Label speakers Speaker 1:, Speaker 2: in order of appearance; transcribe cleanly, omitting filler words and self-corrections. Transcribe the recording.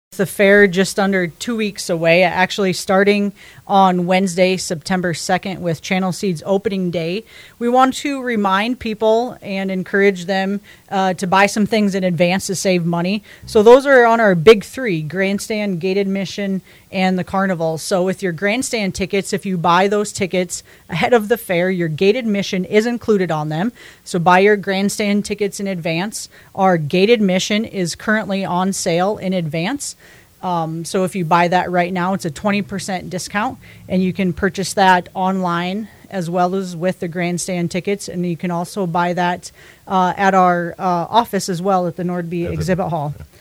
Speaker 1: The fair just under 2 weeks away, actually starting on Wednesday, September 2nd with Channel Seed's opening day. We want to remind people and encourage them to buy some things in advance to save money. So those are on our big three: grandstand, gate admission, and the carnival. So with your grandstand tickets, if you buy those tickets ahead of the fair, your gate admission is included on them. So buy your grandstand tickets in advance. Our gate admission is currently on sale in advance. So if you buy that right now, it's a 20% discount, and you can purchase that online as well as with the grandstand tickets. And you can also buy that at our office as well at the Nordby Exhibit Hall.